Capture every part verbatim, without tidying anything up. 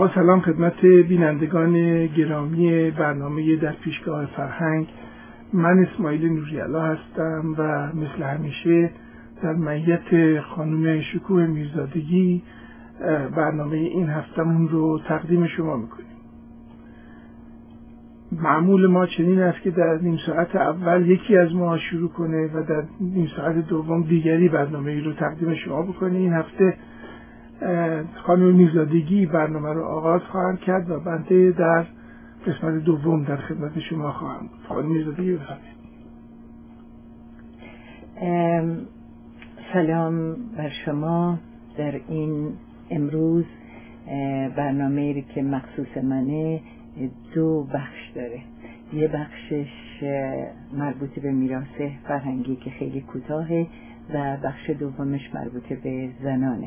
با سلام خدمت بینندگان گرامی برنامه در پیشگاه فرهنگ. من اسماعیل نوری‌علا هستم و مثل همیشه در معیت خانم شکوه میرزادگی برنامه این هفتمون رو تقدیم شما میکنیم. معمول ما چنین است که در نیم ساعت اول یکی از ما شروع کنه و در نیم ساعت دوم دیگری برنامه رو تقدیم شما بکنه. این هفته خانم میرزادگی برنامه رو آغاز خواهند کرد و بنده در قسمت دوم در خدمت شما خواهم بود. خانم میرزادگی بفرمایید. سلام بر شما. در این امروز برنامه‌ای که مخصوص منه دو بخش داره. یه بخشش مربوط به میراث فرهنگی که خیلی کوتاهه و بخش دومش مربوط به زنانه.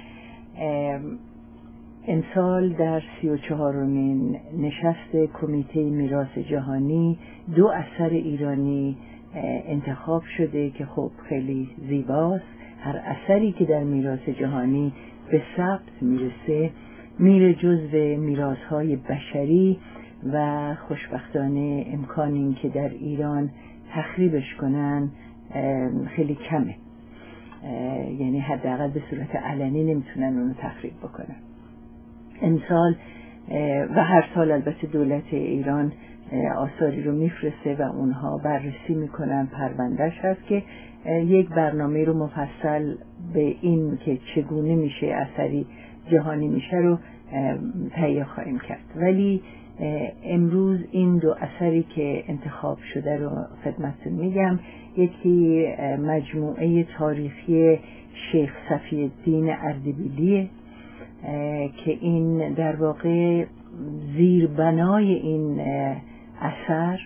امسال در سی و چهارمین نشست کمیته میراث جهانی دو اثر ایرانی انتخاب شده که خب خیلی زیباست. هر اثری که در میراث جهانی به ثبت میرسه میره جزو میراث‌های بشری و خوشبختانه امکان این که در ایران تخریبش کنن خیلی کمه، یعنی حداقل به صورت علنی نمیتونن اونو تخریب بکنن. امسال و هر سال البته دولت ایران آثاری رو میفرسته و اونها بررسی میکنن، پروندهش هست که یک برنامه رو مفصل به این که چگونه میشه اثری جهانی میشه رو تهیه خواهیم کرد. ولی امروز این دو اثری که انتخاب شده رو خدمتتون میگم. یکی مجموعه تاریخی شیخ صفی‌الدین اردبیلیه که این در واقع زیربنای این اثر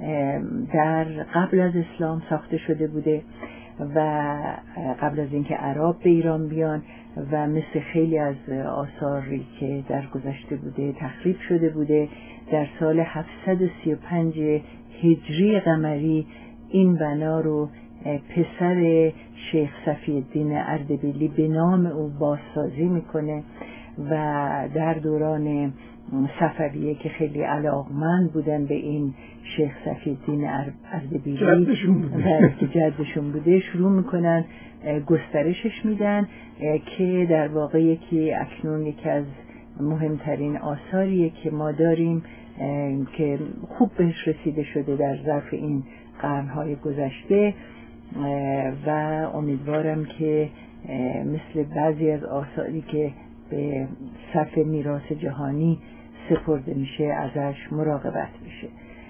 در قبل از اسلام ساخته شده بوده و قبل از اینکه عرب به ایران بیان و مثل خیلی از آثاری که در گذشته بوده تخریب شده بوده. در سال هفتصد و سی و پنج هجری قمری این بنا رو پسر شیخ صفی‌الدین اردبیلی به نام او بازسازی میکنه و در دوران صفویه که خیلی علاقمند بودن به این شیخ صفی‌الدین اردبیلی که جدشون بوده شروع میکنن گسترشش میدن که در واقع یکی اکنون یکی از مهمترین آثاریه که ما داریم که خوب بهش رسیده شده در ظرف این قرنهای گذشته و امیدوارم که مثل بعضی از آثاری که به صف میراث جهانی سپرده میشه ازش مراقبت بشه.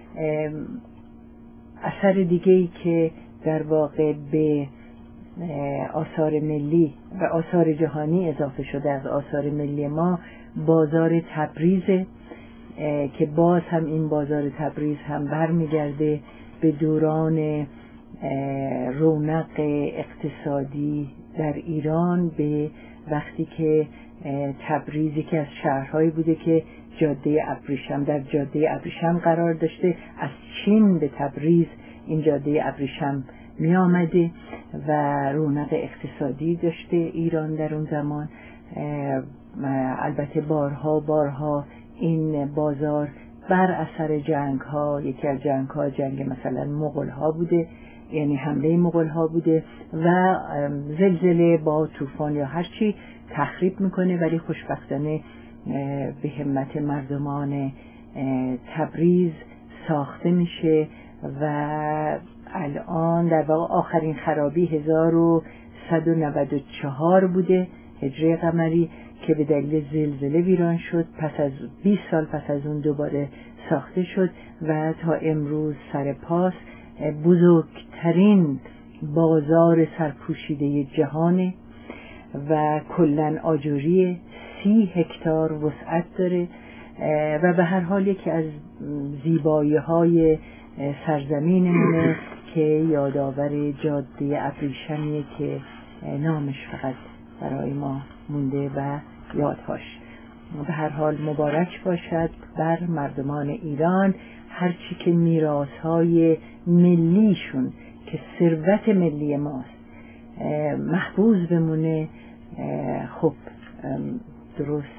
اثر دیگه‌ای که در واقع به آثار ملی و آثار جهانی اضافه شده از آثار ملی ما بازار تبریز که باز هم این بازار تبریز هم برمیگرده به دوران رونق اقتصادی در ایران، به وقتی که تبریزی که از شهرهایی بوده که جاده ابریشم در جاده ابریشم قرار داشته. از چین به تبریز این جاده ابریشم می آمده و رونق اقتصادی داشته ایران در اون زمان. البته بارها بارها این بازار بر اثر جنگ ها، یکی از جنگ ها جنگ مثلا مغول ها بوده، یعنی حمله مغول ها بوده و زلزله با طوفان یا هرچی تخریب میکنه، ولی خوشبختانه به همت مردمان تبریز ساخته میشه و الان در واقع آخرین خرابی هزار و صد و نود و چهار بوده هجری قمری که به دلیل زلزله ویران شد. پس از بیست سال پس از اون دوباره ساخته شد و تا امروز سر پاس بزرگترین بازار سرپوشیده جهانه و کلن آجوری سی هکتار وسعت داره و به هر حال یکی از زیبایی های سرزمینمونه که یادآور جاده ابریشمیه که نامش فقط برای ما مونده و یادهاش. به هر حال مبارک باشد بر مردمان ایران هرچی که میراث‌های ملیشون که ثروت ملی ماست محفوظ بمونه. خب درست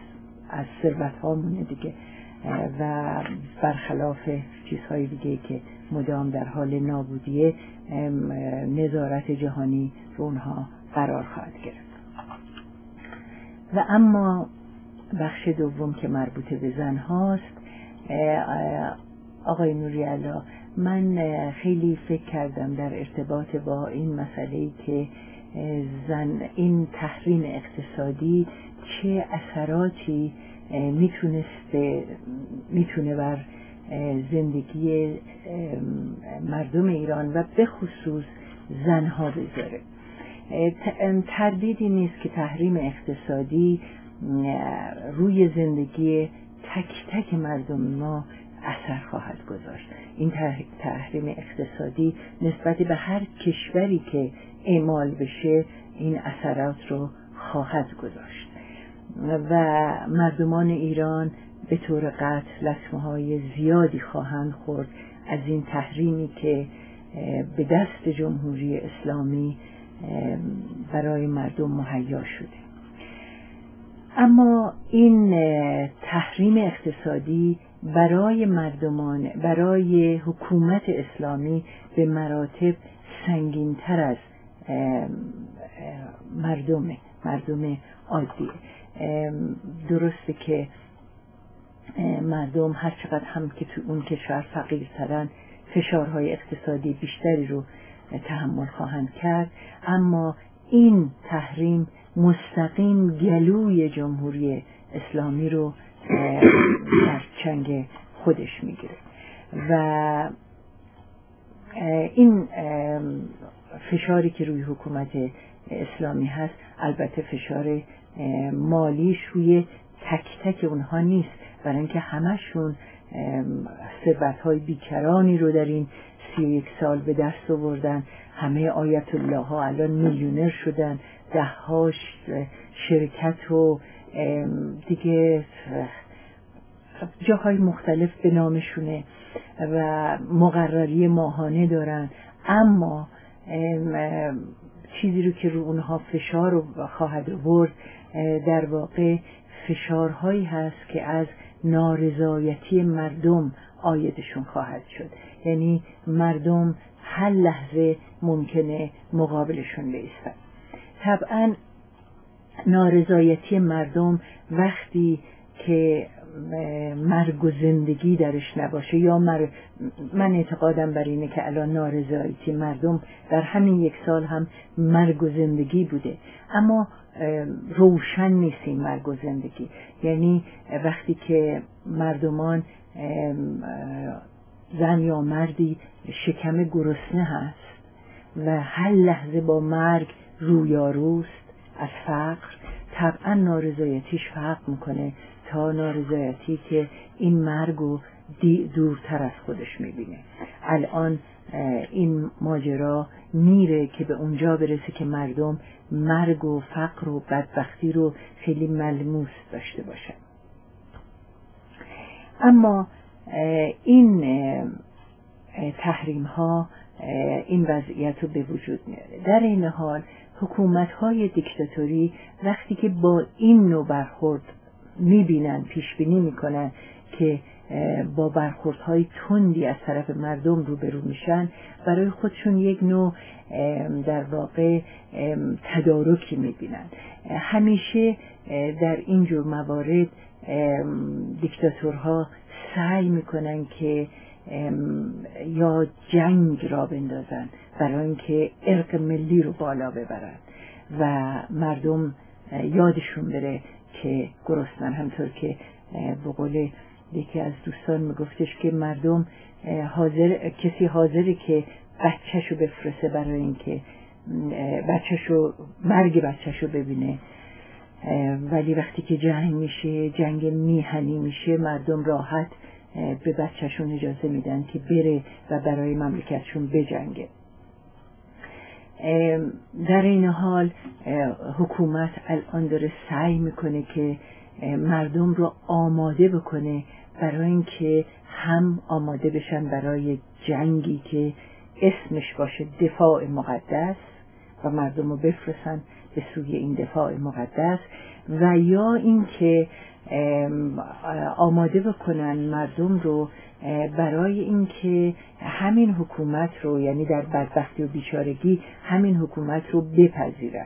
از ثروت هامونه دیگه و برخلاف چیزهای دیگه که مدام در حال نابودیه نظارت جهانی رو اونها قرار خواهد گرفت. و اما بخش دوم که مربوط به زن هاست، آقای نوری‌علا، من خیلی فکر کردم در ارتباط با این مسئله‌ای که زن این تحریم اقتصادی چه اثراتی میتونسته میتونه بر زندگی مردم ایران و به خصوص زنها بذاره. تردیدی نیست که تحریم اقتصادی روی زندگی تک تک مردم ما اثر خواهد گذاشت. این تحریم اقتصادی نسبت به هر کشوری که اعمال بشه این اثرات رو خواهد گذاشت و مردمان ایران به طور قطع لطمه‌های زیادی خواهند خورد از این تحریمی که به دست جمهوری اسلامی برای مردم مهیا شده. اما این تحریم اقتصادی برای مردمان، برای حکومت اسلامی به مراتب سنگین‌تر از مردم مردم عادی. درسته که مردم هر چقدر هم که تو اون کشور فقیرترن فشارهای اقتصادی بیشتری رو تحمل خواهند کرد، اما این تحریم مستقیم گلوی جمهوری اسلامی رو در چنگ خودش میگیره و این فشاری که روی حکومت اسلامی هست البته فشار مالیش روی تک تک اونها نیست، برای اینکه همشون ثروت‌های بیکرانی رو در این سی و یک سال به دست آوردن. همه آیت الله ها الان میلیونر شدن، ده هاش شرکت و دیگه جاهای مختلف به نامشونه و مقرری ماهانه دارن، اما چیزی رو که رو اونها فشار رو خواهد آورد در واقع فشارهایی هست که از نارضایتی مردم عایدشون خواهد شد. یعنی مردم هر لحظه ممکنه مقابلشون بایستن. طبعا نارضایتی مردم وقتی که مرگ و زندگی درش نباشه، یا مر... من اعتقادم بر اینه که الان نارضایتی مردم در همین یک سال هم مرگ و زندگی بوده، اما روشن نیست این مرگ و زندگی. یعنی وقتی که مردمان زن یا مردی شکم گرسنه هست و هر لحظه با مرگ رویاروست از فقر، طبعا نارضایتیش فرق میکنه تا نارضایتی که این مرگو دورتر از خودش میبینه. الان این ماجرا میره که به اونجا برسه که مردم مرگ و فقر و بدبختی رو خیلی ملموس داشته باشن. اما این تحریم ها این وضعیت رو به وجود میاره. در این حال حکومت های دیکتاتوری وقتی که با این نوع برخورد میبینن، پیش بینی میکنن که با برخوردهای تندی از طرف مردم روبرو میشن، برای خودشون یک نوع در واقع تدارکی میبینن. همیشه در اینجور موارد دیکتاتورها سعی میکنن که یا جنگ را بندازن برای اینکه ارق ملی رو بالا ببرن و مردم یادشون بره که گرسنن. همطور که به قول یکی از دوستان میگفتش که مردم حاضر کسی حاضره که بچه‌شو بفرسته برای اینکه بچه‌شو مرگ بچه‌شو ببینه، ولی وقتی که جنگ میشه، جنگ میهنی میشه، مردم راحت به بچه‌شون اجازه میدن که بره و برای مملکتشون بجنگه. در این حال حکومت الان داره سعی میکنه که مردم رو آماده بکنه برای اینکه هم آماده بشن برای جنگی که اسمش باشه دفاع مقدس و مردم رو بفرستن به سوی این دفاع مقدس، و یا اینکه آماده بکنن مردم رو برای اینکه همین حکومت رو، یعنی در بدبختی و بیچارگی همین حکومت رو بپذیرن.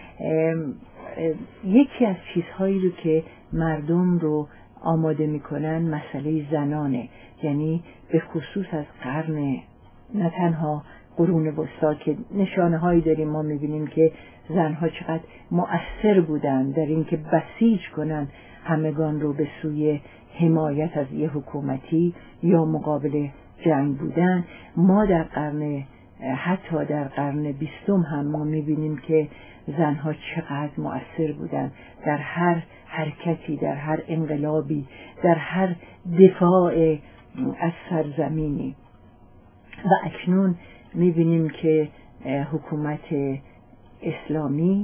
یکی از چیزهایی رو که مردم رو آماده میکنن مسئله زنانه، یعنی به خصوص از قرن، نه تنها قرون وسطا که نشانه هایی داریم، ما میبینیم که زنها چقدر مؤثر بودن در این که بسیج کنن همگان رو به سوی حمایت از یه حکومتی یا مقابل جنگ بودن. ما در قرن، حتی در قرن بیستم هم ما میبینیم که زنها چقدر مؤثر بودن در هر حرکتی، در هر انقلابی، در هر دفاع از سرزمینی. و اکنون میبینیم که حکومت اسلامی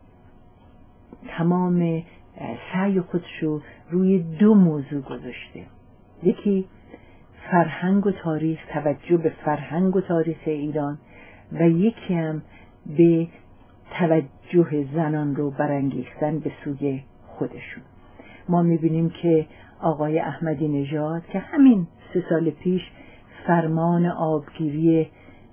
تمام سعی خودشو روی دو موضوع گذاشته. یکی فرهنگ و تاریخ، توجه به فرهنگ و تاریخ ایران، و یکی هم به توجه زنان رو برانگیختن به سوی خودشون. ما میبینیم که آقای احمدی نژاد که همین سه سال پیش فرمان آبگیری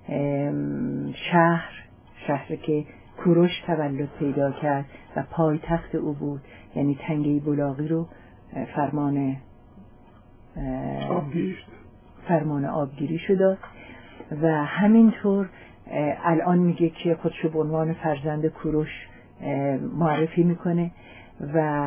شهر شهر که کوروش تولد پیدا کرد و پایتخت او بود، یعنی تنگه بلاغی رو فرمان آبگیری فرمان آبگیری شد و همینطور الان میگه که خودشو به عنوان فرزند کوروش معرفی میکنه و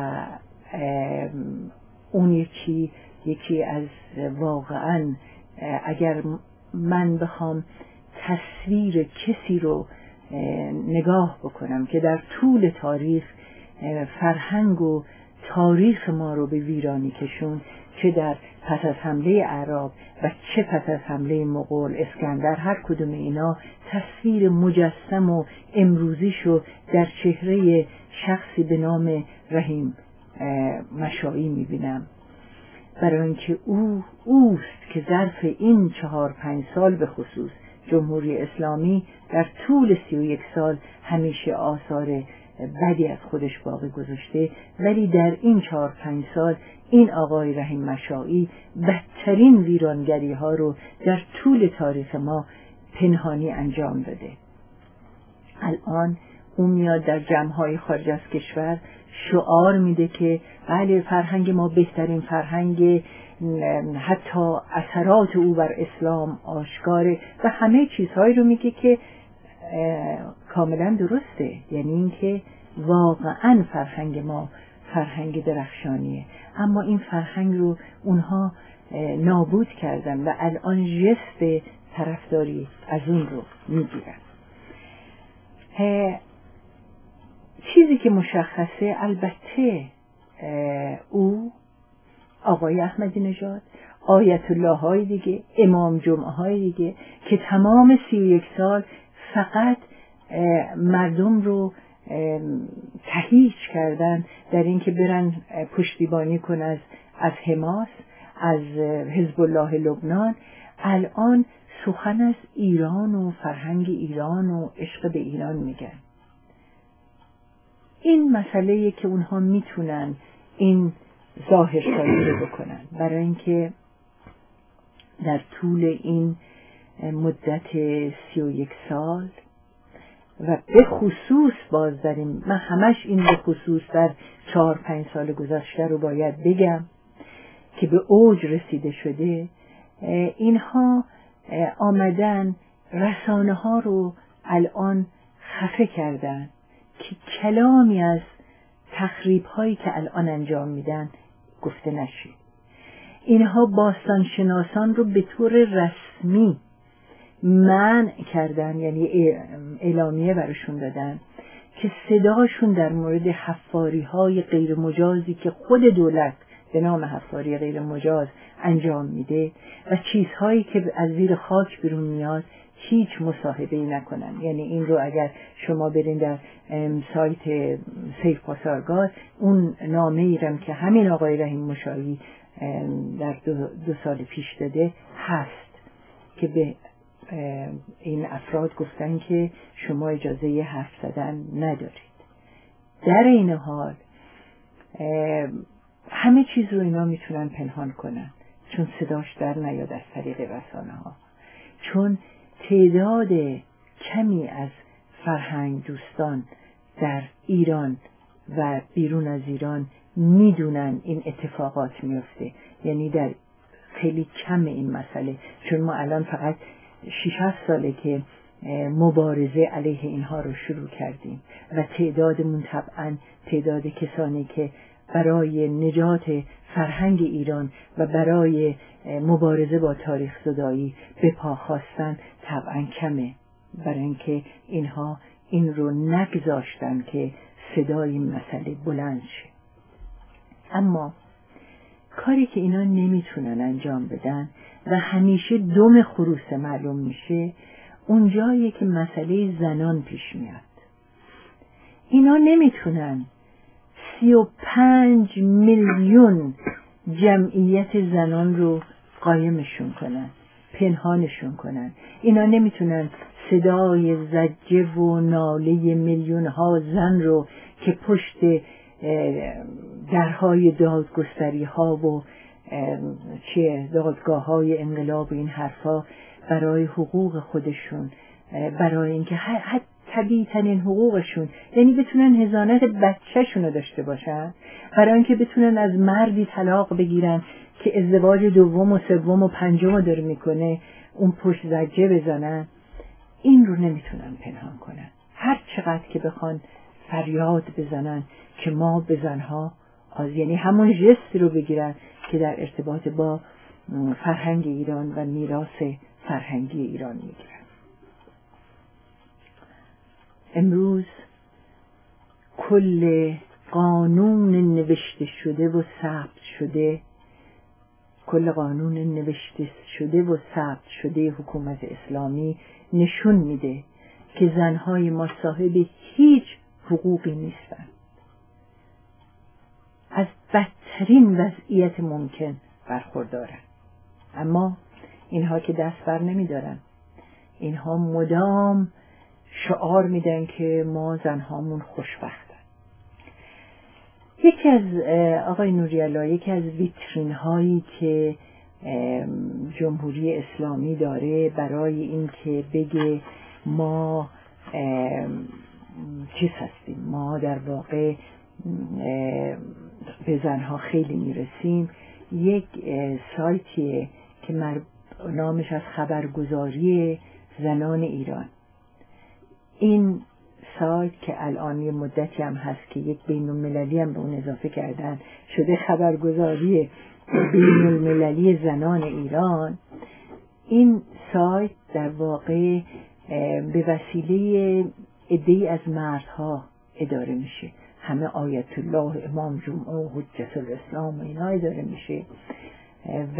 اون یکی یکی از واقعا اگر من بخوام تصویر کسی رو نگاه بکنم که در طول تاریخ فرهنگ و تاریخ ما رو به ویرانی کشون، چه در پس از حمله اعراب و چه پس از حمله مغول اسکندر، هر کدوم اینا تصویر مجسم و امروزیشو در چهره شخصی به نام رحیم مشایی میبینم. برای اینکه او اوست که ظرف این چهار پنج سال به خصوص جمهوری اسلامی در طول سی و یک سال همیشه آثار بدی از خودش باقی گذاشته، ولی در این چهار پنج سال این آقای رحیم مشایی بدترین ویرانگری ها رو در طول تاریخ ما پنهانی انجام داده. الان اون میاد در جمع‌های خارج از کشور شعار میده که بله فرهنگ ما بهترین فرهنگ، حتی اثرات او بر اسلام آشکاره و همه چیزهایی رو میگه که کاملا درسته، یعنی اینکه واقعا فرهنگ ما فرهنگ درخشانیه، اما این فرهنگ رو اونها نابود کردن و الان ژست طرفداری از اون رو میگیرن. چیزی که مشخصه البته او آقای احمدی نژاد، آیت الله های دیگه، امام جمعه های دیگه که تمام سی و یک سال فقط مردم رو تهییج کردن در اینکه برن پشتیبانی کن از از حماس، از حزب الله لبنان، الان سخن از ایران و فرهنگ ایران و عشق به ایران میگن. این مسئله‌ایه که اونها میتونن این ظاهرسازی رو بکنن، برای اینکه در طول این مدت سی و یک سال و به خصوص باز داریم، من همش این به خصوص در چهار پنج سال گذشته رو باید بگم که به اوج رسیده شده، اینها آمدن رسانه ها رو الان خفه کردن که کلامی از تخریب هایی که الان انجام میدن گفته نشه. اینها باستانشناسان رو به طور رسمی منع کردن، یعنی اعلامیه برشون دادن که صداشون در مورد حفاری های غیر مجازی که خود دولت به نام حفاری غیر مجاز انجام میده و چیزهایی که از زیر خاک بیرون میاد هیچ مصاحبه‌ای نکنن. یعنی این رو اگر شما برین در سایت سیف پاسارگاد، اون نامه ایرم که همین آقای رحیم مشایی در دو, دو سال پیش داده هست که به این افراد گفتن که شما اجازه حرف زدن ندارید. در این حال همه چیز رو اینا میتونن پنهان کنن چون صداش در نیاد از طریق رسانه ها، چون تعداد کمی از فرهنگ دوستان در ایران و بیرون از ایران میدونن این اتفاقات میفته، یعنی در خیلی کم این مسئله، چون ما الان فقط شش هفت ساله که مبارزه علیه اینها رو شروع کردیم و تعدادمون طبعا تعداد کسانی که برای نجات فرهنگ ایران و برای مبارزه با تاریخ زدایی به پا خواستن طبعا کمه، برای اینکه اینها این رو نگذاشتن که صدای این مسئله بلند شه. اما کاری که اینا نمیتونن انجام بدن و همیشه دم خروسه معلوم میشه اونجایی که مسئله زنان پیش میاد. اینا نمیتونن سی و پنج میلیون جمعیت زنان رو قایمشون کنن، پنهانشون کنن. اینا نمیتونن صدای زجه و ناله میلیون ها زن رو که پشت درهای دادگستری ها و چه دادگاه های انقلاب و این حرفا برای حقوق خودشون، برای اینکه طبیعی ترین حقوقشون، یعنی بتونن حضانت بچهشون رو داشته باشن، برای اینکه بتونن از مردی طلاق بگیرن که ازدواج دوم و سوم و پنجم رو داره میکنه اون پشت زجه بزنن. این رو نمیتونن پنهان کنن، هر چقدر که بخوان فریاد بزنن که ما به زنها آز، یعنی همون جستی رو بگیرن که در ارتباط با فرهنگ ایران و میراث فرهنگی ایران میگیرن. امروز کل قانون نوشته شده و ثبت شده کل قانون نوشته شده و ثبت شده حکومت اسلامی نشون میده که زنهای ما صاحب هیچ حقوقی نیستن، از بدترین وضعیت ممکن برخوردارن. اما اینها که دست بر نمیدارن، اینها مدام شعار میدن که ما زنهامون خوشبختن. یکی از آقای نوری‌الله یکی از ویترین هایی که جمهوری اسلامی داره برای این که بگه ما چیز هستیم، ما در واقع به زنها خیلی میرسیم، یک سایتیه که نامش از خبرگزاری زنان ایران. این سایت که الان یه مدتی هم هست که یک بین المللی هم به اون اضافه کردن، شده خبرگزاری بین المللی زنان ایران. این سایت در واقع به وسیله عده‌ای از مردها اداره میشه، همه آیت الله، امام جمعه و حجت الاسلام و اینا اداره میشه و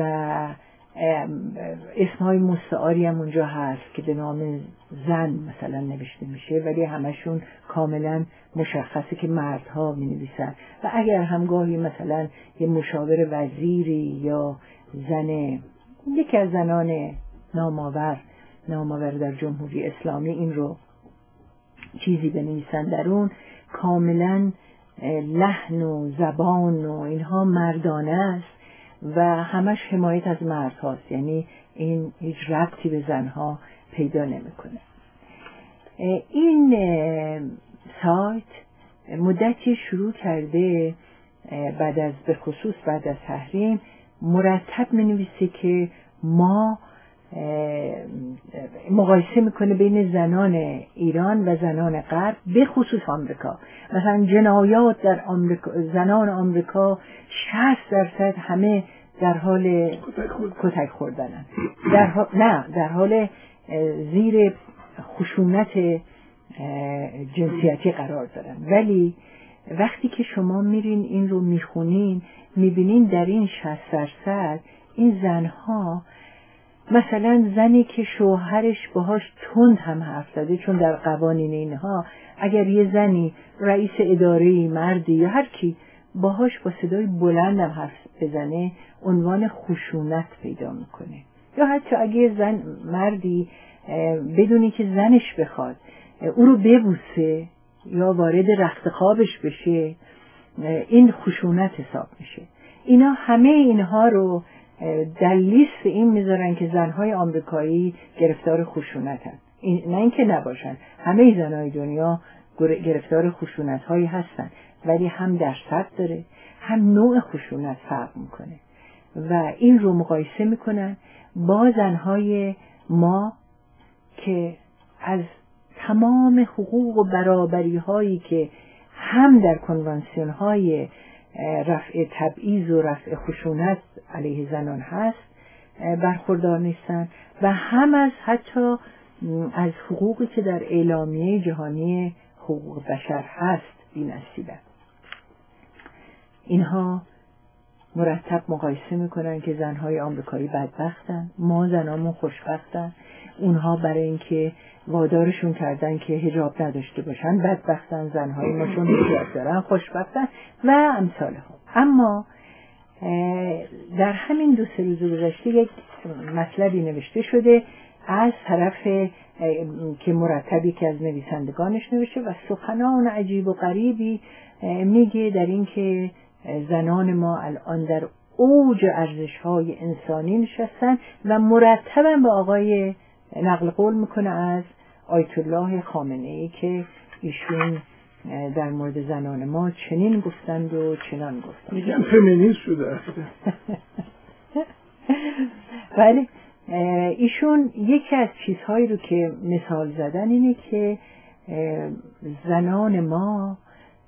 اسمهای مستعاری هم اونجا هست که به نام زن مثلا نوشته میشه، ولی همشون کاملا مشخصه که مردها می نویسن و اگر همگاهی مثلا یه مشاور وزیری یا زن یکی از زنان نامآور نامآور در جمهوری اسلامی این رو چیزی بنویسن در اون، کاملا لحن و زبان و اینها مردانه است و همش حمایت از مرد هاست، یعنی این هیچ ربطی به زنها پیدا نمیکنه. این سایت مدتی شروع کرده بعد از به خصوص بعد از تحریم مرتب می نویسه که ما مقایسه میکنه بین زنان ایران و زنان غرب به خصوص آمریکا. مثلا جنایات در آمریکا، زنان آمریکا شصت درصد همه در حال کتک خوردنن، در حال نه در حال زیر خشونت جنسیتی قرار دارن. ولی وقتی که شما میرین این رو میخونین میبینین در این شصت درصد این زنها، مثلا زنی که شوهرش باهاش تند هم حرف زده، چون در قوانین اینها اگر یه زنی رئیس اداره مردی یا هر کی باهاش با صدای بلند هم حرف بزنه عنوان خشونت پیدا میکنه، یا حتی اگه زن مردی بدونی که زنش بخواد او رو ببوسه یا وارد رخت خوابش بشه این خشونت حساب میشه. اینا همه اینها رو در لیست این میذارن که زنهای آمریکایی گرفتار خشونتن. این نه اینکه نباشن، همه زنهای دنیا گرفتار خشونت هایی هستن، ولی هم درصد داره، هم نوع خشونت فرق میکنه و این رو مقایسه میکنن با زنهای ما که از تمام حقوق و برابری هایی که هم در کنوانسیون های رفع تبعیض و رفع خشونت علیه زنان هست برخوردار نیستن و هم از حتی از حقوقی که در اعلامیه جهانی حقوق بشر هست بی‌نصیبن. اینها مرتب مقایسه میکنن که زنهای آمریکایی بدبختن، ما زنامون خوشبختن، اونها برای اینکه وادارشون کردن که حجاب نداشته باشن بدبختن، زنهای ما چون حجاب دارن خوشبختن و امثال ها. اما در همین دو سه روز گذشته یک مطلبی نوشته شده از طرف که مرتبی که از نویسندگانش نوشته و سخنان عجیب و غریبی میگه در این که زنان ما الان در اوج ارزش‌های انسانی نشستن و مرتبا به آقای نقل قول میکنه از آیت الله خامنه‌ای که ایشون در مورد زنان ما چنین گفتند و چنان گفتند. میگم فمینیست شده. ولی ایشون یکی از چیزهایی رو که مثال زدن اینه که زنان ما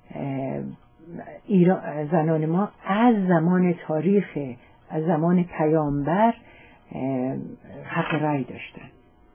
ایران زنان ما از زمان تاریخ از زمان پیامبر حق رأی داشتن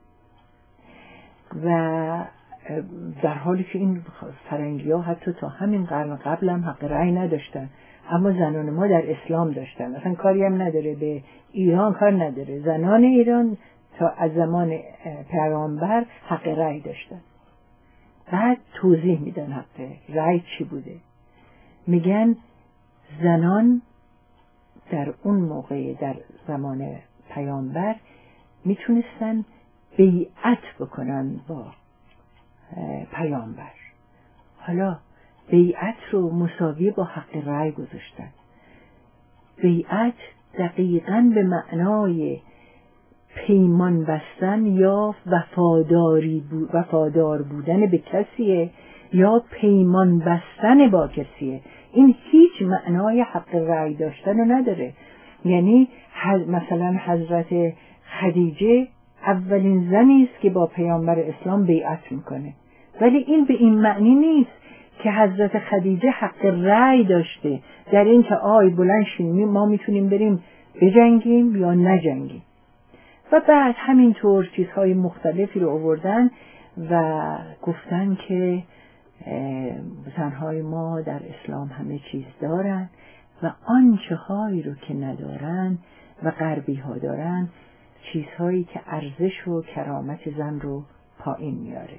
و در حالی که این فرنگی ها حتی تا همین قرن قبل هم حق رأی نداشتن، اما زنان ما در اسلام داشتن. اصلا کاری هم نداره به ایران کار نداره، زنان ایران تا از زمان پیامبر حق رأی داشتن. بعد توضیح میدن حق رأی چی بوده. میگن زنان در اون موقع در زمان پیامبر میتونستن بیعت بکنن با پیامبر. حالا بیعت رو مساوی با حق رأی گذاشتن. بیعت دقیقاً به معنای پیمان بستن یا وفاداری بو وفادار بودن به کسیه یا پیمان بستن با کسیه. این هیچ معنای حق رأی داشتن رو نداره. یعنی مثلا حضرت خدیجه اولین زنی است که با پیامبر اسلام بیعت میکنه، ولی این به این معنی نیست که حضرت خدیجه حق رأی داشته در این که آی بلند شیم ما میتونیم بریم بجنگیم یا نجنگیم. و بعد همینطور چیزهای مختلفی رو آوردن و گفتن که زنهای ما در اسلام همه چیز دارن و آنچه هایی رو که ندارن و غربی ها دارن چیزهایی که ارزش و کرامت زن رو پایین میاره.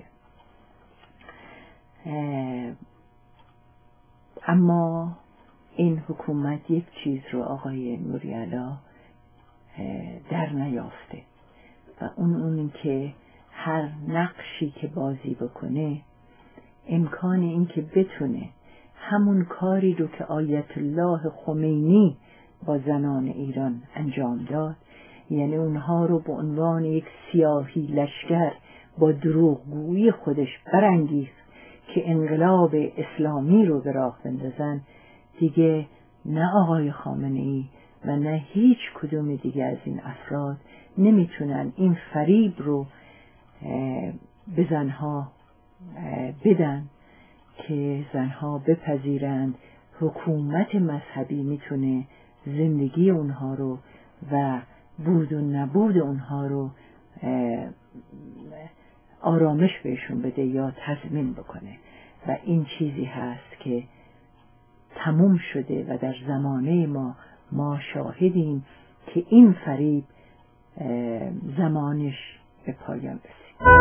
اما این حکومت یک چیز رو آقای نوری‌علا در نیافته و اون اون که هر نقشی که بازی بکنه امکان این که بتونه همون کاری رو که آیت الله خمینی با زنان ایران انجام داد، یعنی اونها رو به عنوان یک سیاهی لشکر با دروغگویی خودش برانگیخت که انقلاب اسلامی رو به راه بندازن، دیگه نه آقای خامنه‌ای و نه هیچ کدوم دیگه از این افراد نمیتونن این فریب رو به زنها بدن که زنها بپذیرند حکومت مذهبی میتونه زندگی اونها رو و بود و نبود اونها رو آرامش بهشون بده یا تضمین بکنه. و این چیزی هست که تموم شده و در زمانه ما ما شاهدیم که این فریب زمانش به پایان رسید.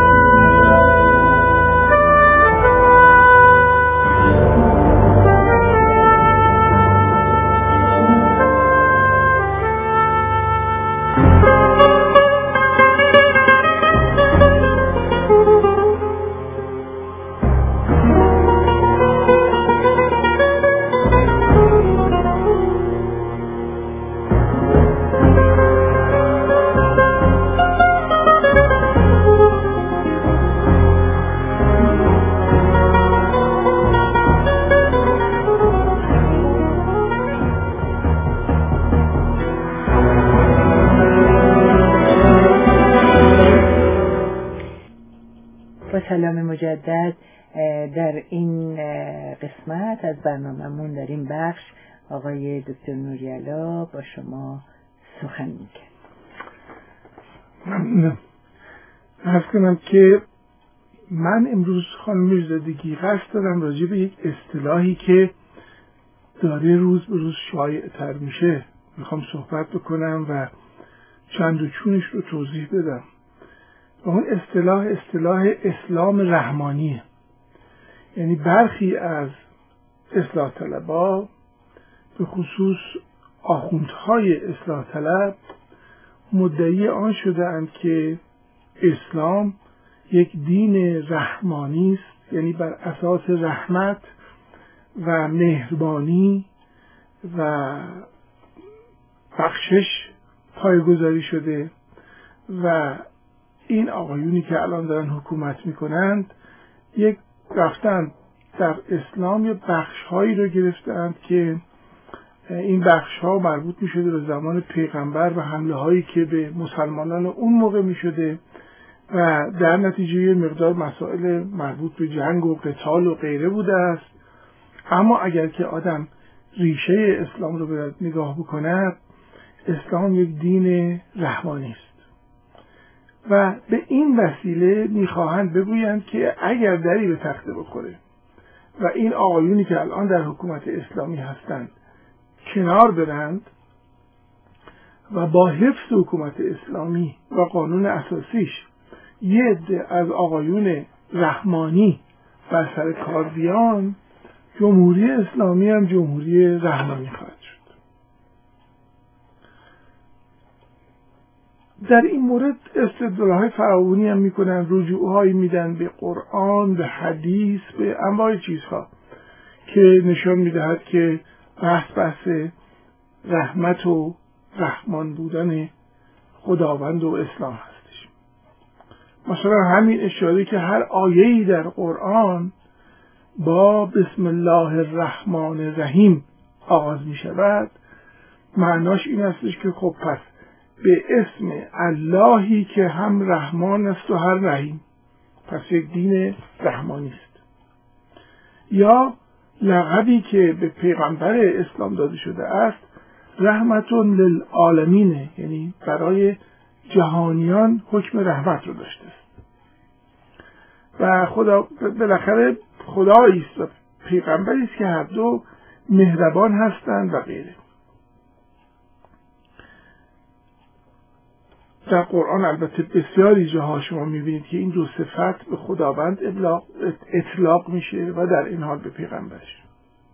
سلام مجدد. در این قسمت از برنامه‌مون در این بخش آقای دکتر نوری‌علا با شما سخن می‌کنه. ممنونم. عرض کنم که من امروز خانم میرزادگی قصد دارم راجع به یک اصطلاحی که داره روز به روز شایع‌تر میشه میخوام صحبت بکنم و چند و چونش رو توضیح بدم. و اون اصطلاح اصطلاح اسلام رحمانیه. یعنی برخی از اصلاح طلبا به خصوص آخوندهای اصلاح طلب مدعی آن شده‌اند که اسلام یک دین رحمانی است، یعنی بر اساس رحمت و مهربانی و بخشش پایه‌گذاری شده و این آقایونی که الان دارن حکومت میکنند یک رفتن در اسلام یه بخش‌هایی رو گرفتند که این بخش‌ها مربوط می‌شده به زمان پیغمبر و حمله هایی که به مسلمانان اون موقع می‌شده و در نتیجه مقدار مسائل مربوط به جنگ و قتال و غیره بوده است. اما اگر که آدم ریشه اسلام رو به نگاه بکند، اسلام یک دین رحمانی است و به این وسیله میخواهند بگویند که اگر دری به تخته بخوره و این آقایونی که الان در حکومت اسلامی هستند کنار برند و با حفظ حکومت اسلامی و قانون اساسیش یه عده از آقایون رحمانی بر سر کار بیان، جمهوری اسلامی هم جمهوری رحمانی خواهد شد. در این مورد استدلال‌های فراوانی هم میکنن، رجوع‌هایی میدن به قرآن، به حدیث، به انواع چیزها که نشان میدهد که بحث بحث رحمت و رحمان بودن خداوند و اسلام هستش. مثلا همین اشاره که هر آیه‌ای در قرآن با بسم الله الرحمن الرحیم آغاز می شود، معناش این هستش که خب پس به اسم اللهی که هم رحمان است و هر رحیم، پس یک دین رحمانی است. یا لقبی که به پیغمبر اسلام داده شده است رحمتون للعالمینه، یعنی برای جهانیان حکم رحمت رو داشته است و خدا بالاخره خدایی است و پیغمبری است که هر دو مهربان هستند و غیره. در قرآن البته بسیاری جاها شما میبینید که این دو صفت به خداوند اطلاق, اطلاق میشه و در این حال به پیغمبرش.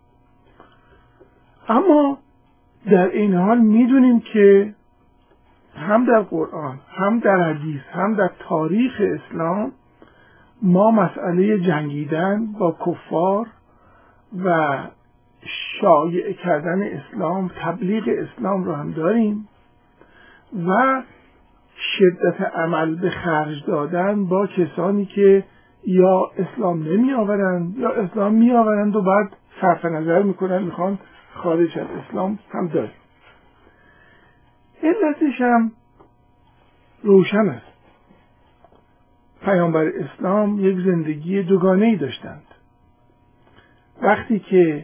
اما در این حال میدونیم که هم در قرآن، هم در حدیث، هم در تاریخ اسلام ما مسئله جنگیدن با کفار و شایع کردن اسلام، تبلیغ اسلام رو هم داریم و شدت عمل به خرج دادن با کسانی که یا اسلام نمی آورند یا اسلام می آورند و بعد صرف نظر میکنن میخوان خارج از اسلام هم داریم. علتش هم روشن است. پیامبر اسلام یک زندگی دوگانه‌ای داشتند. وقتی که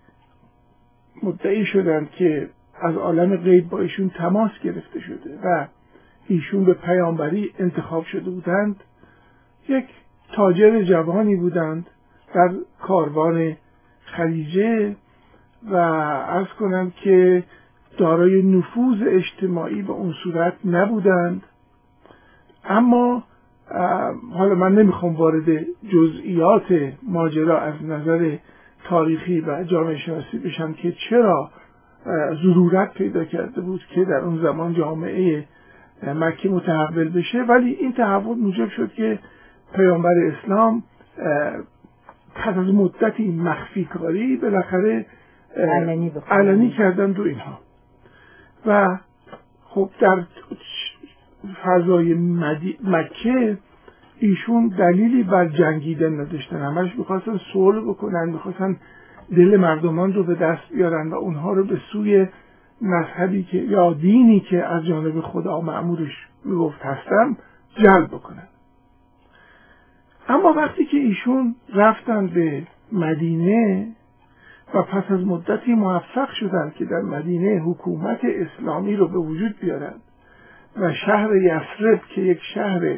مدعی شدند که از عالم غیب با ایشون تماس گرفته شده و ایشون به پیامبری انتخاب شده بودند، یک تاجر جوانی بودند در کاروان خلیجه و عرض کنم که دارای نفوذ اجتماعی به اون صورت نبودند. اما حالا من نمیخوام وارد جزئیات ماجرا از نظر تاریخی و جامعه شناسی بشم که چرا ضرورت پیدا کرده بود که در اون زمان جامعه مکه متحول بشه، ولی این تحول موجب شد که پیامبر اسلام پس از مدتی مخفی کاری بالاخره علنی, علنی کردن دو اینها و خب در فضای مکه ایشون دلیلی بر جنگیدن نداشتن، همش میخواستن صلح بکنن، میخواستن دل مردمان رو به دست بیارن و اونها رو به سوی مذهبی که یا دینی که از جانب خدا مأمورش میگفت هستم جلب بکنن. اما وقتی که ایشون رفتن به مدینه و پس از مدتی موفق شدن که در مدینه حکومت اسلامی رو به وجود بیارن و شهر یثرب که یک شهر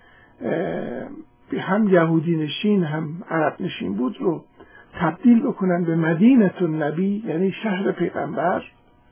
هم یهودی نشین هم عرب نشین بود رو تبدیل بکنن به مدینه النبی، یعنی شهر پیغمبر،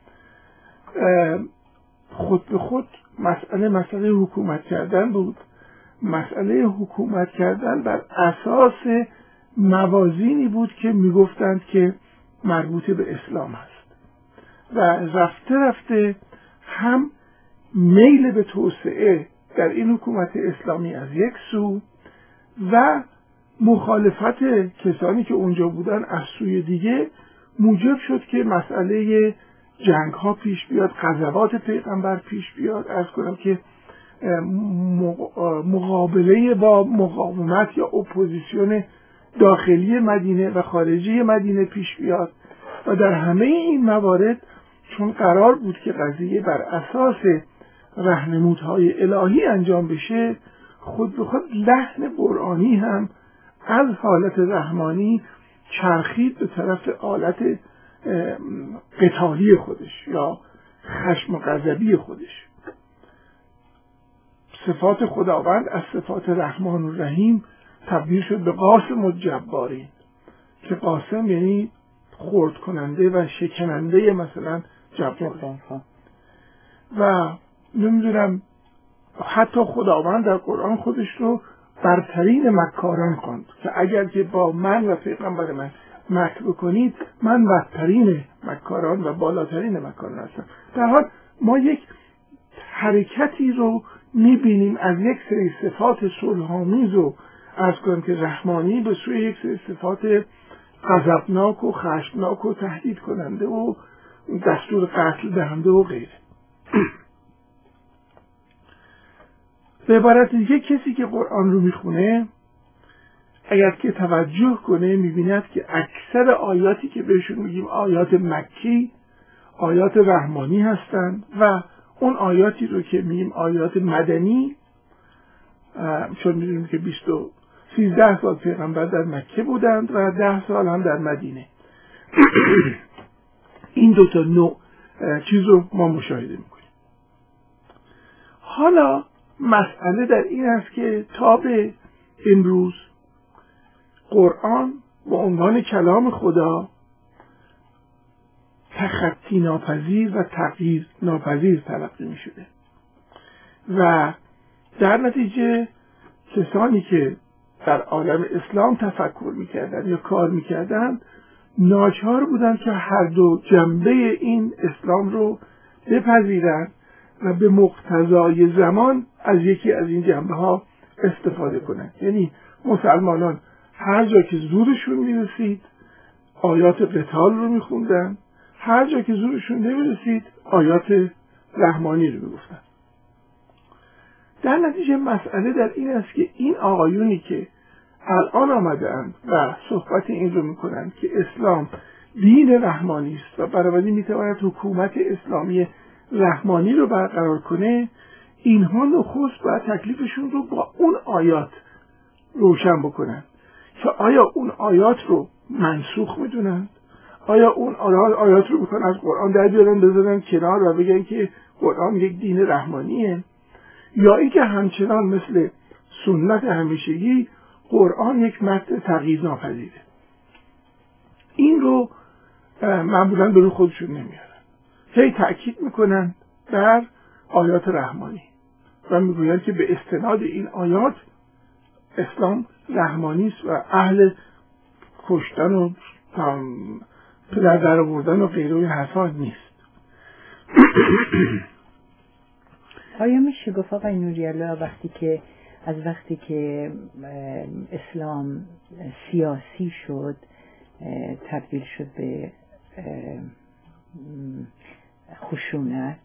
خود به خود مسئله مسئله حکومت کردن بود. مسئله حکومت کردن بر اساس موازینی بود که میگفتند که مربوط به اسلام هست و رفته رفته هم میل به توسعه در این حکومت اسلامی از یک سو و مخالفت کسانی که اونجا بودن از سوی دیگه موجب شد که مسئله جنگ ها پیش بیاد، غزوات پیغمبر پیش بیاد. عرض کنم که مقابله با مقاومت یا اپوزیسیون داخلی مدینه و خارجی مدینه پیش بیاد و در همه این موارد چون قرار بود که قضیه بر اساس راهنمودهای الهی انجام بشه، خود به خود لحن قرآنی هم از حالت رحمانی چرخید به طرف حالت قتالی خودش یا خشم و غضبی خودش. صفات خداوند از صفات رحمان و رحیم تبدیل شد به قاسم و جباری که قاسم یعنی خرد کننده و شکننده مثلا جبار. و نمیدونم حتی خداوند در قرآن خودش رو برترین مکاران خواند که اگر که با من و پیغمبر من مکر بکنید من برترین مکاران و بالاترین مکاران هستم. در حال ما یک حرکتی رو میبینیم از یک سری صفات صلح‌آمیز و عرض کنم که رحمانی به سوی یک سری صفات غضبناک و خشمناک و تهدید کننده و دستور قتل دهنده و غیره. به عبارت دیگه کسی که قرآن رو میخونه اگر که توجه کنه میبیند که اکثر آیاتی که بهشون میگیم آیات مکی آیات رحمانی هستند و اون آیاتی رو که میگیم آیات مدنی، چون میدونیم که بیست و سیزده سال پیغمبر در مکه بودند و ده سال هم در مدینه، این دوتا نوع چیز رو ما مشاهده میکنیم. حالا مسئله در این است که تا به امروز قرآن به عنوان کلام خدا تخطی ناپذیر و تغییر ناپذیر تلقی می شده و در نتیجه کسانی که در عالم اسلام تفکر می کردن یا کار می کردن ناچار بودن که هر دو جنبه این اسلام رو بپذیرند و به مقتضای زمان از یکی از این جنبه ها استفاده کنند. یعنی مسلمانان هر جا که زورشون میرسید آیات قتال رو میخوندن، هر جا که زورشون نمیرسید آیات رحمانی رو میگفتن. در نتیجه مسئله در این است که این آقایونی که الان آمدند و صحبت این رو میکنند که اسلام دین رحمانی است و بنابراین میتواند حکومت اسلامی رحمانی رو برقرار کنه، اینها نخست باید تکلیفشون رو با اون آیات روشن بکنن که آیا اون آیات رو منسوخ میدونن، آیا اون آیات رو میکنن از قرآن در بیارن بذارن کنار و بگن که قرآن یک دین رحمانیه، یا اینکه همچنان مثل سنت همیشگی قرآن یک متن تغییر ناپذیره. این رو معمولا به روی خودشون نمیارن، هی تأکید میکنن بر آیات رحمانی و میگویند که به استناد این آیات اسلام رحمانی است و اهل کشتن و پدر در آوردن و غیره این حرفا نیست. آیا میشه گفت آقای نوری‌الله وقتی که از وقتی که اسلام سیاسی شد تبدیل شد به خشونت؟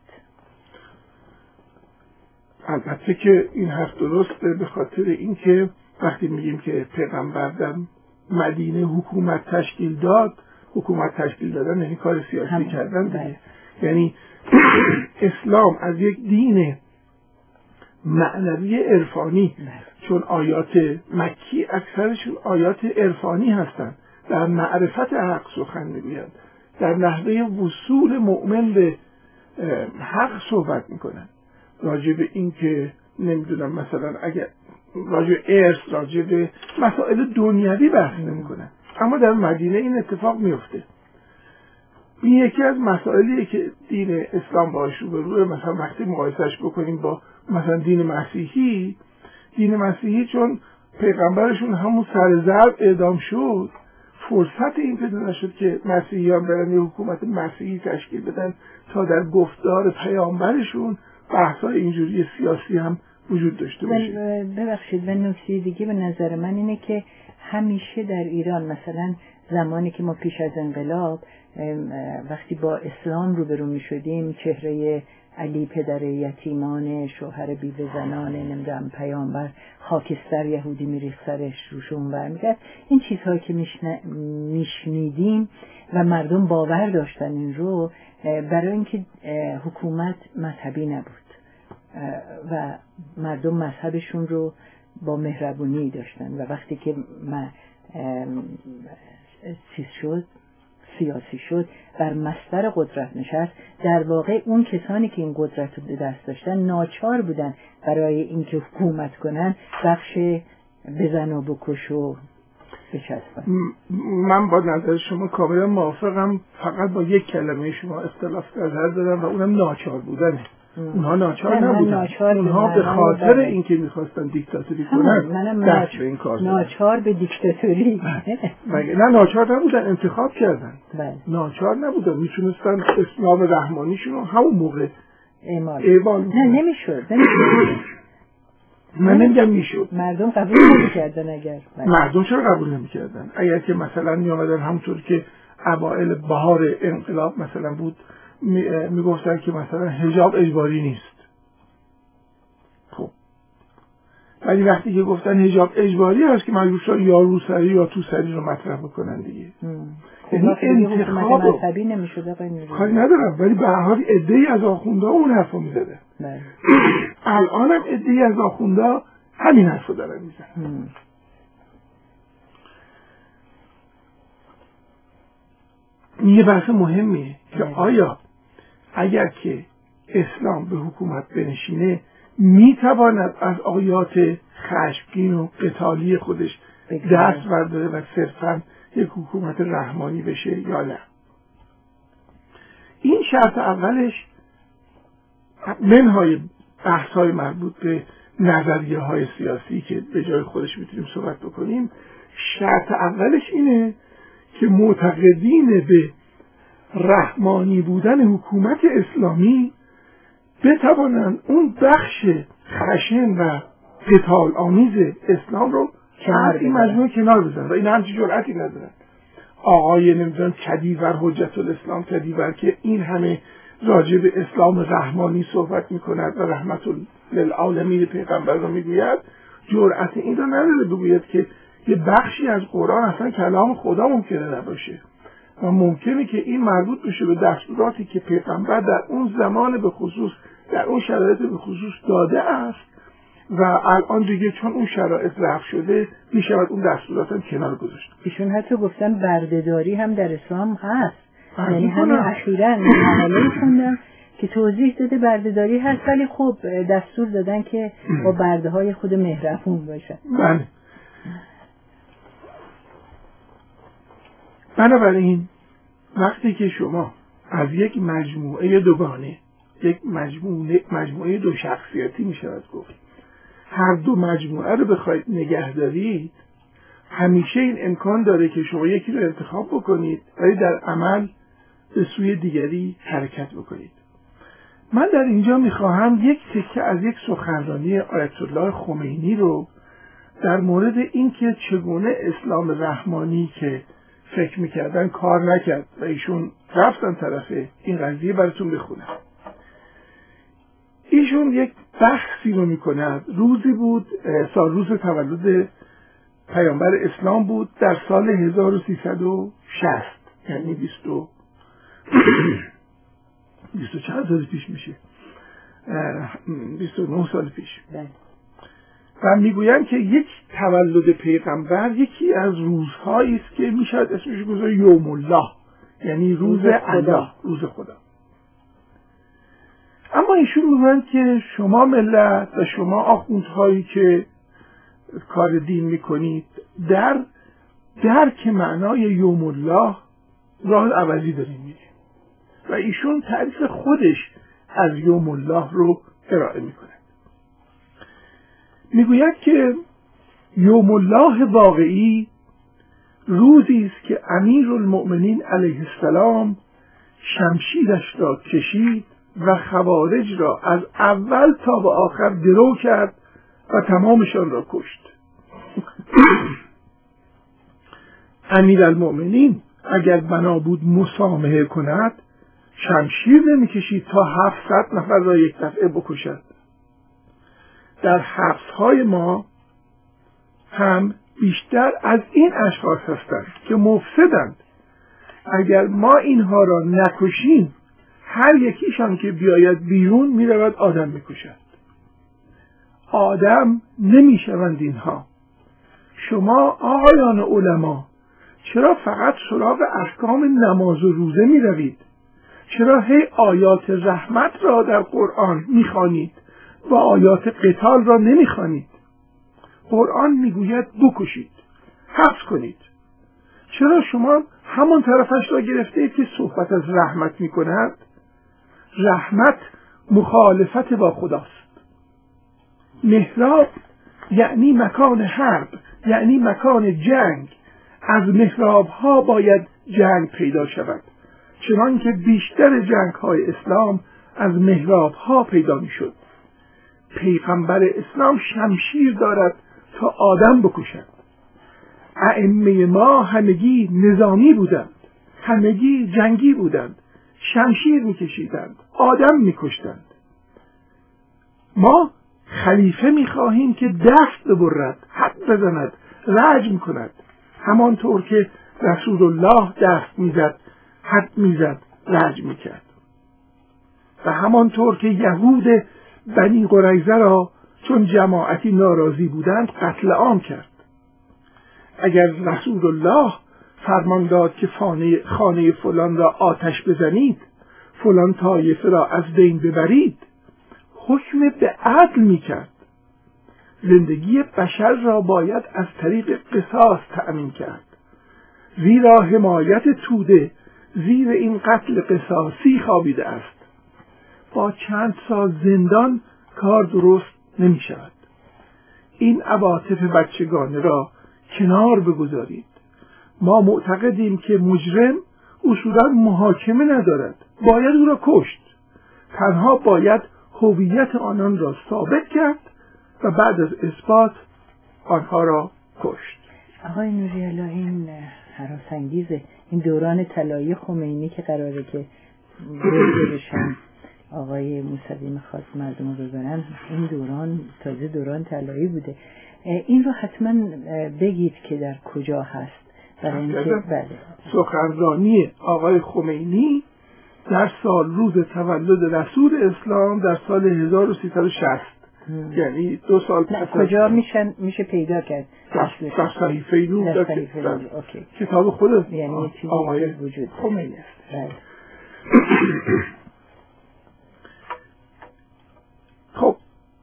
البته که این حرف درسته، به خاطر اینکه وقتی میگیم که پیغمبر در مدینه حکومت تشکیل داد، حکومت تشکیل دادن یعنی کار سیاسی کردن دیگه. یعنی اسلام از یک دین معنوی عرفانی چون آیات مکی اکثرشون آیات عرفانی هستند، در معرفت حق سخن میگویند، در نحوه وصول مؤمن به حق صحبت میکنن، راجع به این که نمیدونم مثلا اگر راجع به ارث، راجع به مسائل دنیوی بحث نمیکنن. اما در مدینه این اتفاق میفته. این یکی از مسائلیه که دین اسلام باهاش روبروه. مثلا وقتی مقایسهش بکنیم با مثلا دین مسیحی، دین مسیحی چون پیغمبرشون همون سر ضرب اعدام شد، فرصت این پیدا نشد که مسیحیان برن یه حکومت مسیحی تشکیل بدن تا در گفتار پیامبرشون بحث‌های اینجوری سیاسی هم وجود داشته باشه. ببخشید، و نکته دیگه به نظر من اینه که همیشه در ایران مثلا زمانی که ما پیش از انقلاب وقتی با اسلام روبرو می شدیم، چهره علی پدر یتیمان، شوهر بیوه زنان، نمیدونم پیامبر خاکستر یهودی میریخت سرش روشون برمیگرد، این چیزهایی که میشنیدیم و مردم باور داشتن این رو، برای اینکه حکومت مذهبی نبود و مردم مذهبشون رو با مهربونی داشتن و وقتی که ما چیز شد، سیاسی شد، بر مصدر قدرت نشست، در واقع اون کسانی که این قدرت رو به دست داشتن ناچار بودن برای اینکه حکومت کنن بخش بزن و بکش و بچسبن. من با نظر شما کاملا موافقم، فقط با یک کلمه شما اختلاف نظر دارم و اونم ناچار بودنه. اونها ناچار نبودن، اونها به خاطر اینکه میخواستن دیکتاتوری کنن دست به این کار دادن. ناچار به دیکتاتوری نه، ناچار نبودن، انتخاب کردن. بله. ناچار نبودن، میتونستن اسلام رحمانیشون رو همون موقع اعمال. نه نمیشد من نمیگم میشد، مردم قبول نمیکردن. اگر مردم چرا قبول نمیکردن؟ اگر که مثلا میامدن همونطور که اوائل بهار انقلاب مثلا بود میگفتن که مثلا حجاب اجباری نیست، خب ولی وقتی که گفتن حجاب اجباری هست که مجبور شدن یا روسری یا توسری رو مطرح بکنن دیگه. این انتخاب مذهبی نمیشد کاری ندارم، ولی به هر حال عده‌ای از آخوندها اون حرفو میزدن. الان هم عده‌ای از آخوندها همین حرفو دارن میزنن. این یه بحث مهمیه که آیا اگر که اسلام به حکومت بنشینه میتواند از آیات خشمگین و قتالی خودش دست برداره و صرفاً یک حکومت رحمانی بشه یا نه؟ این شرط اولش منهای بحث‌های مربوط به نظریه های سیاسی که به جای خودش میتونیم صحبت بکنیم، شرط اولش اینه که معتقدین به رحمانی بودن حکومت اسلامی بتوانند اون بخش خشن و قتال آمیز اسلام رو از این مجموعه کنار بزنن و این همچی جرأتی ندارن. آقای نمیدونم کدیور، حجت الاسلام کدیور که این همه راجع به اسلام رحمانی صحبت میکند و رحمت للعالمین پیغمبر رو میگوید، جرأت این رو نداره بگوید که یه بخشی از قرآن اصلا کلام خدا ممکنه نباشه و ممکنه که این مربوط بشه به دستوراتی که پیغمبر در اون زمان به خصوص در اون شرایط به خصوص داده است و الان دیگه چون اون شرایط رفع شده میشود اون دستورات هم کنار گذاشت. ایشون حتی گفتن بردهداری هم در اسلام هست. یعنی همین اخیراً مقاله خوندم که توضیح داده بردهداری هست، ولی خب دستور دادن که با برده های خود مهربون باشن. بله. بنابراین وقتی که شما از یک مجموعه دوگانه، یک مجموعه مجموعه دو شخصیتی می شود گفت، هر دو مجموعه رو بخواید نگه دارید، همیشه این امکان داره که شما یکی رو انتخاب بکنید ولی در عمل به سوی دیگری حرکت بکنید. من در اینجا میخواهم یک تکه از یک سخنرانی آیت الله خمینی رو در مورد اینکه چگونه اسلام رحمانی که فکر میکردن کار نکرد و ایشون رفتن طرف این قضیه براتون بخونم. ایشون یک بحثی رو میکند. روزی بود، سال روز تولد پیامبر اسلام بود در سال هزار و سیصد و شصت، یعنی بیست و بیست و چند سال پیش میشه، بیست و نه سال پیش. و میگویند که یک تولد پیغمبر یکی از روزهایی است که میشد اسمش گذاشت یوم الله، یعنی روز الله، روز خدا. اما ایشون میگویند که شما ملت و شما آخوندهایی که کار دین میکنید در درک معنای یوم الله راه عوضی داریم میریم و ایشون تعریف خودش از یوم الله رو ارائه میکنه. میگوید که یوم الله واقعی روزی است که امیرالمؤمنین علیه السلام شمشیرش را کشید و خوارج را از اول تا به آخر درو کرد و تمامشان را کشت. امیرالمؤمنین اگر بنا بود مسامحه کند شمشیر نمیکشید تا هفتصد نفر را یک دفعه بکشد. در حبس‌های ما هم بیشتر از این اشخاص هستند که مفسدند. اگر ما اینها را نکشیم هر یکیشان که بیاید بیرون میرود آدم میکشد. آدم نمیشوند اینها. شما آقایان علما چرا فقط سراغ احکام نماز و روزه میروید؟ چرا هی آیات رحمت را در قرآن میخوانید و آیات قتال را نمیخوانید؟ قرآن میگوید بکشید، حبس کنید. چرا شما همون طرفش را گرفته اید که صحبت از رحمت میکند؟ رحمت مخالفت با خداست. محراب یعنی مکان حرب، یعنی مکان جنگ. از محراب ها باید جنگ پیدا شود، چنان که بیشتر جنگ های اسلام از محراب ها پیدا می شد. پیغمبر اسلام شمشیر دارد تا آدم بکشد. ائمه ما همگی نظامی بودند، همگی جنگی بودند، شمشیر می کشیدند، آدم می کشتند. ما خلیفه می خواهیم که دست ببرد، حد بزند، رجم کند، همانطور که رسول الله دست می زد، حد می زد، رجم می کرد. و همانطور که یهود بنی قریظه را چون جماعتی ناراضی بودند قتل عام کرد. اگر رسول الله فرمان داد که خانه, خانه فلان را آتش بزنید، فلان طایفه را از بین ببرید، حکم به عدل می کرد. زندگی بشر را باید از طریق قصاص تأمین کرد، زیرا حمایت توده زیر این قتل قصاصی خوابیده است. با چند سال زندان کار درست نمی شود. این عواطف بچگانه را کنار بگذارید. ما معتقدیم که مجرم اصولا محاکمه ندارد، باید او را کشت. تنها باید هویت آنان را ثابت کرد و بعد از اثبات آنها را کشت. آقای نوری الله، این هراس‌انگیزه، این دوران طلایی خمینی که قراره که بشن آقای موسوی میخواست مردم رو ببرن، این دوران تازه دوران طلایی بوده. این رو حتما بگید که در کجا هست. برای اینکه بله سخنرانی آقای خمینی در سال روز تولد رسول اسلام در سال هزار و سیصد و شصت، یعنی دو سال پس. کجا میشن میشه پیدا کرد؟ در صحیفه نور، کتاب خود یعنی آقای وجود خمینی است. خب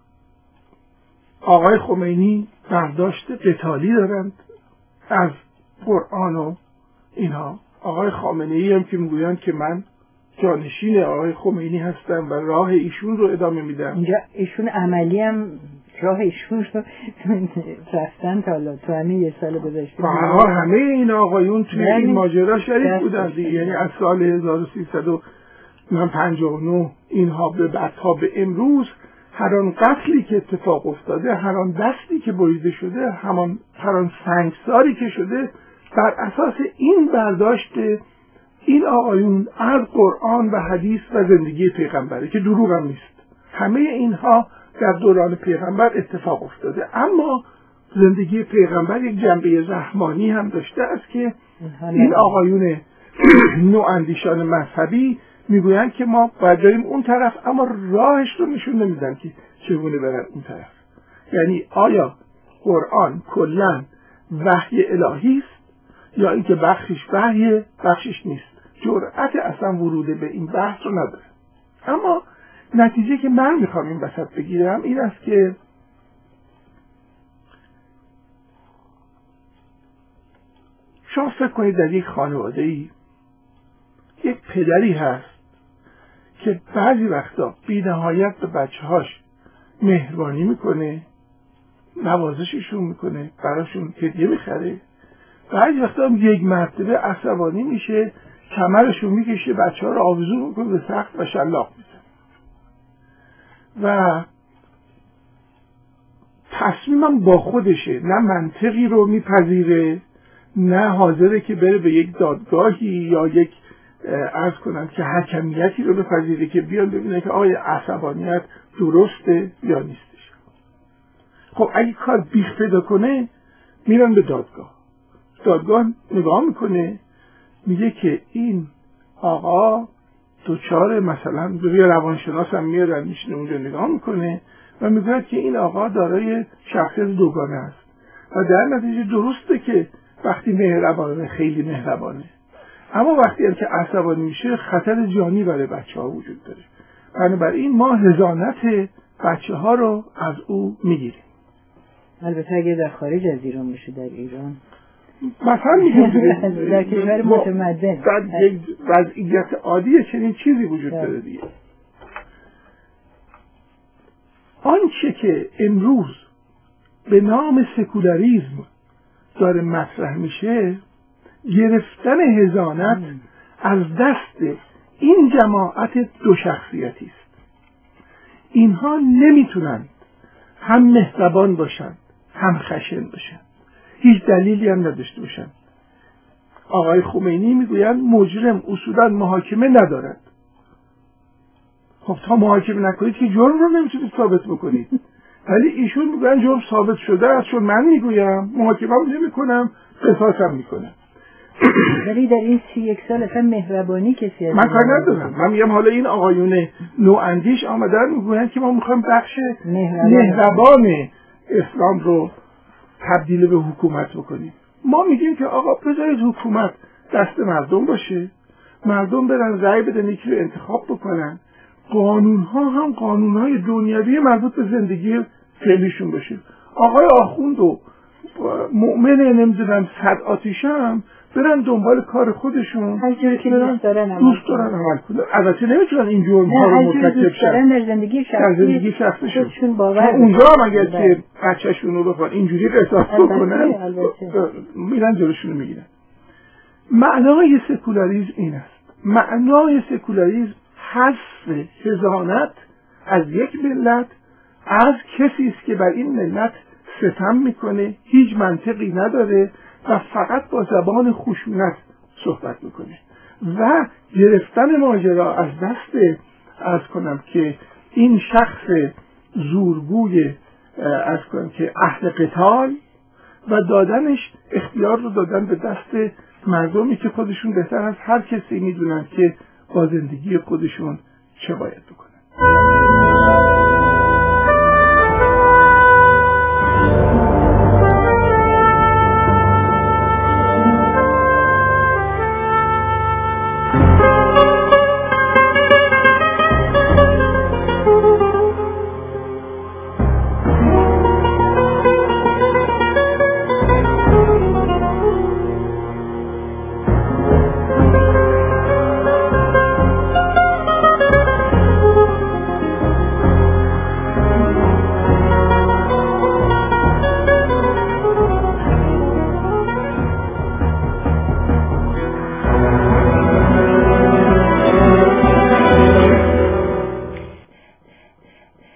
آقای خمینی برداشت قتالی دارند از قرآن و اینها. آقای خامنه‌ای هم که میگویند که من جانشین آقای خمینی هستم و راه ایشون رو ادامه میدم. اینجا ایشون عملی هم راه ایشون رو رفتن تا حالا تو همین یه سال گذشته. همه این آقایون توی این ماجرا شریک بودند، یعنی از سال هزار و سیصد و پنجاه و نه اینها به بعدها به امروز هر آن قتلی که اتفاق افتاده، هر آن دستی که بریده شده، همان هر آن سنگساری که شده، بر اساس این برداشت این آقایون از قرآن و حدیث و زندگی پیغمبره که دروغ هم نیست. همه اینها در دوران پیغمبر اتفاق افتاده، اما زندگی پیغمبر یک جنبه رحمانی هم داشته است که این آقایون نواندیشان مذهبی میگویند که ما باید بریم اون طرف، اما راهش رو نشون نمیدن که چگونه برن اون طرف. یعنی آیا قرآن کلاً وحی الهی است یا اینکه بخشش وحیه بخشش نیست. جرأت اصلا ورود به این بحث رو نداره. اما نتیجه که من میخوام این وسط بگیرم این است که شما فکر کنید در یک خانواده‌ای یک پدری هست که بعضی وقتا بی نهایت به بچه‌هاش مهربانی میکنه، نوازششون میکنه، براشون هدیه میخره. بعضی وقتا هم یک مرتبه عصبانی میشه، کمرشون میکشه، بچه‌ها رو آویزون میکنه به سقف و شلاق میزنه و تصمیمم با خودشه، نه منطقی رو میپذیره، نه حاضره که بره به یک دادگاهی یا یک عرض کنم که حکمیتی رو بپذیره که بیان ببینه که آیا عصبانیت درسته یا نیستش. خب اگه کار بیخ پیدا کنه میرن به دادگاه. دادگاه نگاه میکنه میگه که این آقا دوچار مثلا روی روانشناس هم میارن میشینه اونجا نگاه میکنه و میگه که این آقا دارای شخصیت دوگانه است و در نتیجه درسته که وقتی مهربانه خیلی مهربانه، اما وقتی هم که عصبانی میشه خطر جانی برای بچه ها وجود داره. بنابراین ما حضانت بچه ها رو از او میگیریم. البته اگه در خارج از ایران بشه، در ایران مثلا میگم در کشور متمدن در یک وضعیت عادی چنین چیزی وجود داره دیگه. آنچه که امروز به نام سکولاریسم داره مطرح میشه، گرفتن حضانت از دست این جماعت دو شخصیتی است. اینها نمیتونند هم مهربان باشند هم خشن باشند، هیچ دلیلی هم نداشته باشند. آقای خمینی میگویند مجرم اصولا محاکمه ندارد. خب تا محاکمه نکنید که جرم رو نمیتونید ثابت بکنید. ولی ایشون میگویند جرم ثابت شده است، چون من میگویم محاکمه هم نمی کنم، قصاص هم میکنم. ولی در این سی یک سال اصلا مهربانی کسی از من کار ندارم. من میگم حالا این آقایون نواندیش آمدن میگویند که ما میخوایم بخش مهربان, مهربان اسلام رو تبدیل به حکومت بکنیم. ما میگیم که آقا بذارید حکومت دست مردم باشه، مردم برن رأی بدن، یکی رو انتخاب بکنن، قانون ها هم قانون های دنیوی مربوط به زندگی فعلیشون باشه. آقای آخوند و مؤمن نمیدونم صد آتیشه هم برن دنبال کار خودشون، هر جوری که دوست دارن دوست دارن عمل کنن. البته نمیتونن این جرم ها رو مرتکب شن در زندگی شخصی خودشون باور اونجا هم اگر که بچه‌شون رو بخوان اینجوری قصاص بکنن میرن جلوشون رو میگیرن. معنای سکولاریسم این است. معنای سکولاریسم حذف حضانت از یک ملت، از کسی است که بر این ملت ستم میکنه، هیچ منطقی نداره و فقط با زبان خشونت صحبت میکنه و گرفتن ماجرا از دست از کنم که این شخص زورگوی از کنم که اهل قتال و دادنش اختیار رو دادن به دست مردمی که خودشون بهتر از هر کسی میدونن که با زندگی خودشون چه باید بکنن.